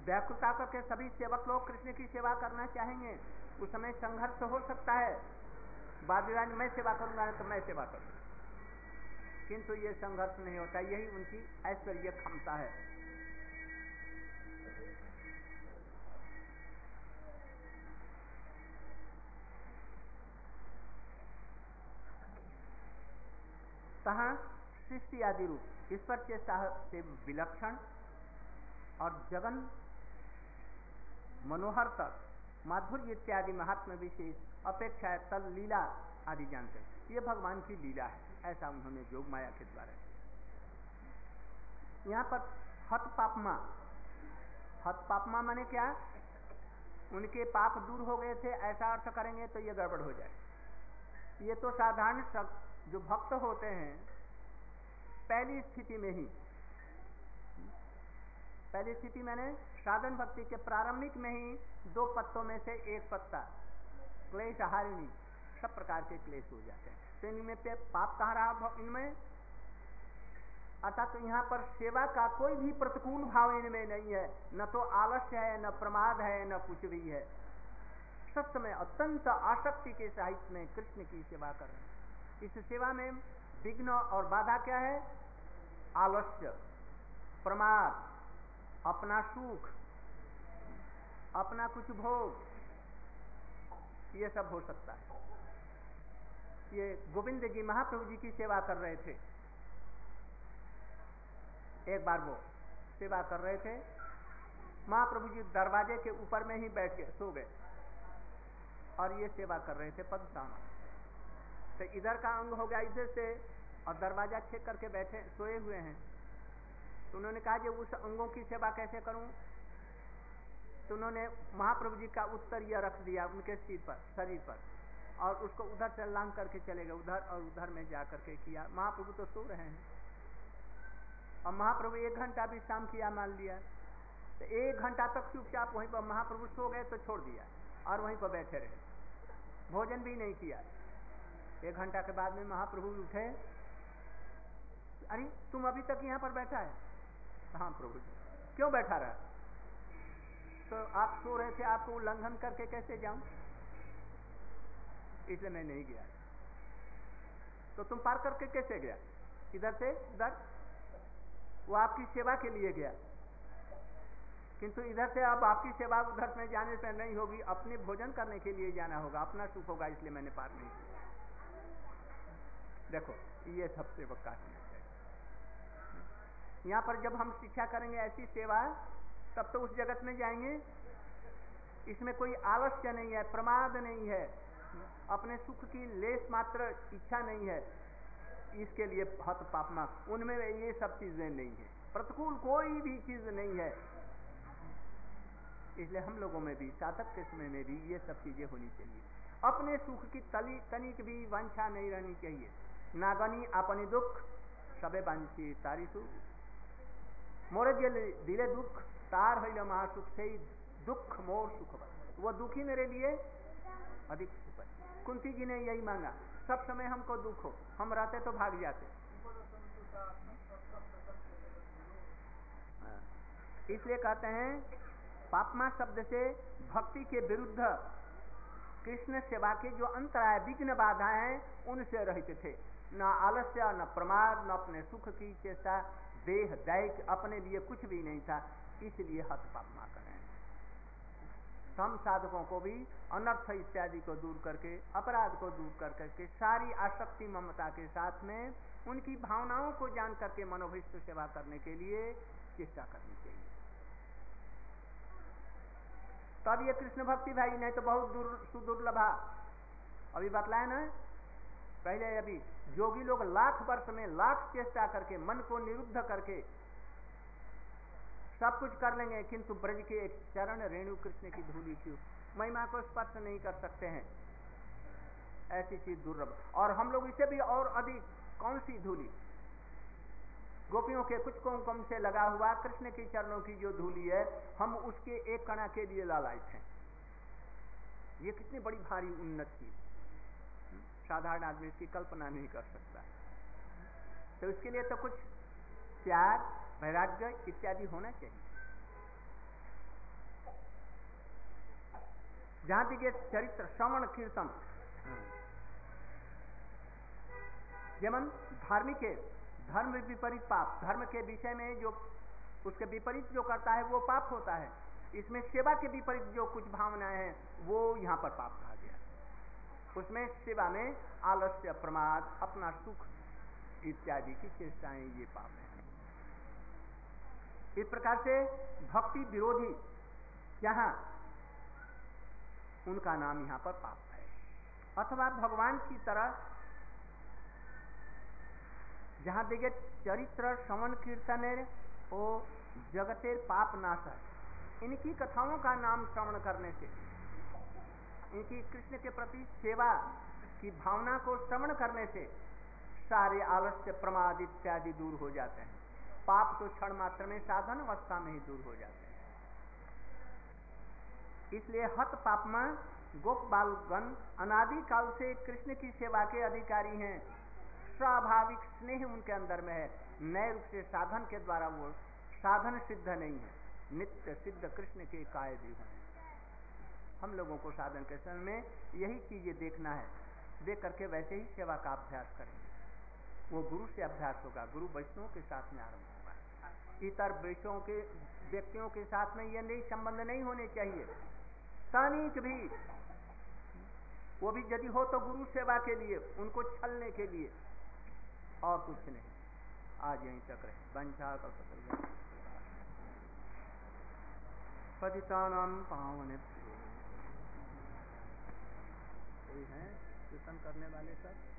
व्याकुलता करके सभी सेवक लोग कृष्ण की सेवा करना चाहेंगे, उस समय संघर्ष हो सकता है। वाद विवाद मैं सेवा करूंगा तो मैं सेवा करूंगा, किंतु ये संघर्ष नहीं होता। यही उनकी ऐश्वर्य क्षमता है। कहा सृष्टि आदि रूप ईश्वर के साथ से विलक्षण और जगन मनोहर तक माधुर्य इत्यादि महात्मा विशेष अपेक्षा है तल लीला आदि जानते हैं। ये भगवान की लीला है, ऐसा उन्होंने जोग माया के द्वारा। यहाँ पर हत पापमा माने क्या? उनके पाप दूर हो गए थे, ऐसा अर्थ करेंगे तो ये गड़बड़ हो जाए। ये तो साधारण जो भक्त होते हैं पहली स्थिति में ही, पहली स्थिति मैंने साधन भक्ति के प्रारंभिक में ही 2 पत्तों में से एक पत्ता क्लेश हारिणी, सब प्रकार के क्लेश हो जाते हैं। तो इनमें पे पाप कहाँ रहा इनमें? अर्थात तो यहाँ पर सेवा का कोई भी प्रतिकूल भाव इनमें नहीं है, न तो आलस्य है, न प्रमाद है, न कुछ भी है। सब समय अत्यंत आसक्ति के साहित्य में कृष्ण की सेवा कर रहे हैं। इस सेवा में विघ्न और बाधा क्या है? आलस्य, प्रमाद, अपना सुख, अपना कुछ भोग, ये सब हो सकता है। ये गोविंद जी महाप्रभु जी की सेवा कर रहे थे। एक बार वो सेवा कर रहे थे, महाप्रभु जी दरवाजे के ऊपर में ही बैठ के सो गए और ये सेवा कर रहे थे पदसामा। तो इधर का अंग हो गया इधर से और दरवाजा छेद करके बैठे सोए हुए हैं। तो उन्होंने कहा कि उस अंगों की सेवा कैसे करूं? तो उन्होंने महाप्रभु जी का उत्तर यह रख दिया उनके सिर पर, शरीर पर, और उसको उधर से लांग करके चले गए, उधर और उधर में जा करके किया। महाप्रभु तो सो रहे हैं और महाप्रभु 1 घंटा विश्राम किया मान लिया। तो 1 घंटा तक चुपचाप वहीं पर महाप्रभु सो गए तो छोड़ दिया और वहीं पर बैठे रहे, भोजन भी नहीं किया। 1 घंटा के बाद में महाप्रभु उठे, अरे तुम अभी तक यहाँ पर बैठा है? हाँ प्रभु जी। क्यों बैठा रहा? तो आप सो रहे थे, आपको उल्लंघन करके कैसे जाऊं? इसलिए मैं नहीं गया। तो तुम पार करके कैसे गया? इधर से उधर? वो आपकी सेवा के लिए गया, किंतु इधर से अब आपकी सेवा उधर में जाने से नहीं होगी, अपने भोजन करने के लिए जाना होगा, अपना सुख होगा, इसलिए मैंने पार नहीं किया। देखो ये सब सेवक का है। यहाँ पर जब हम शिक्षा करेंगे ऐसी सेवा, तब तो उस जगत में जाएंगे। इसमें कोई आलस्य नहीं है, प्रमाद नहीं है, अपने सुख की लेस मात्र इच्छा नहीं है। इसके लिए हत पापमा, उनमें ये सब चीजें नहीं है, प्रतिकूल कोई भी चीज नहीं है। इसलिए हम लोगों में भी, साधक के समय में भी ये सब चीजें होनी चाहिए। अपने सुख की तनिक भी वांछा नहीं रहनी चाहिए। नागनी अपनी दुख सबे बांची तारी सुख, मोरे दिले दुख तार है महासुख से दुख मोर सुख बन। वो दुखी मेरे लिए अधिक सुख है। कुंती जी ने यही मांगा, सब समय हमको दुख हो, हम रहते तो भाग जाते। इसलिए कहते हैं पापमा शब्द से भक्ति के विरुद्ध कृष्ण सेवा के जो अंतराय विघ्न बाधा है उनसे रहित थे। न आलस्य, न प्रमाद, न अपने सुख की चेष्टा, देह दैहिक अपने लिए कुछ भी नहीं था। इसलिए हत पापमा करें। हम साधकों को भी अनर्थ इत्यादि को दूर करके, अपराध को दूर कर करके, सारी आसक्ति ममता के साथ में उनकी भावनाओं को जान करके मनोभिष्ट सेवा करने के लिए चेष्टा करनी चाहिए। तब ये कृष्ण भक्ति भाई, नहीं तो बहुत सुदुर्लभा। अभी बतलाए ना पहले, अभी योगी लोग लाख वर्ष में लाख चेष्टा करके मन को निरुद्ध करके सब कुछ कर लेंगे, किंतु ब्रज के एक चरण रेणु कृष्ण की धूलि की महिमा को स्पर्श नहीं कर सकते हैं। ऐसी चीज दुर्लभ। और हम लोग इसे भी और अधिक, कौन सी धूलि? गोपियों के कुछ कुमकुम से लगा हुआ कृष्ण के चरणों की जो धूलि है, हम उसके एक कणा के लिए लालायित हैं। ये कितनी बड़ी भारी उन्नत चीज, साधारण आदमी इसकी कल्पना नहीं कर सकता। तो इसके लिए तो कुछ त्याग, वैराग्य इत्यादि होना चाहिए। जहां देखिए चरित्र श्रवण कीर्तन, जेमन धार्मिक है, धर्म विपरीत पाप, धर्म के विषय में जो उसके विपरीत जो करता है वो पाप होता है। इसमें सेवा के विपरीत जो कुछ भावनाएं हैं वो यहाँ पर पाप कहा गया। उसमें सेवा में आलस्य, प्रमाद, अपना सुख इत्यादि की चेष्टाएं, ये पाप है। इस प्रकार से भक्ति विरोधी जहां, उनका नाम यहाँ पर पाप है। अथवा भगवान की तरह जहां देखे चरित्र श्रवण कीर्तन ओ जगतेर पाप नाश है, इनकी कथाओं का नाम श्रवण करने से, इनकी कृष्ण के प्रति सेवा की भावना को श्रवण करने से सारे आलस्य, प्रमाद इत्यादि दूर हो जाते हैं। पाप तो क्षण मात्र में, साधन अवस्था में ही दूर हो जाते हैं। इसलिए हत पापमा गोप बालगण अनादि काल से कृष्ण की सेवा के अधिकारी हैं। स्वाभाविक स्नेह उनके अंदर में है, नए रूप से साधन के द्वारा वो साधन सिद्ध नहीं है, नित्य सिद्ध कृष्ण के कायदे हैं। हम लोगों को साधन के समय में यही चीजें देखना है, देख करके वैसे ही सेवा का अभ्यास करेंगे। वो गुरु से अभ्यास होगा, गुरु वैष्णव के साथ में आरंभ होगा। इतर वैष्णव के व्यक्तियों के साथ में ये नहीं संबंध नहीं होने चाहिए। तनिक भी, वो भी यदि हो तो गुरु सेवा के लिए, उनको छलने के लिए, और कुछ नहीं। आज यहीं तक रहे। वंशा कल्पतरुभ्यश्च पतितानां पावनेभ्यो। यही हैं कीर्तन करने वाले सब।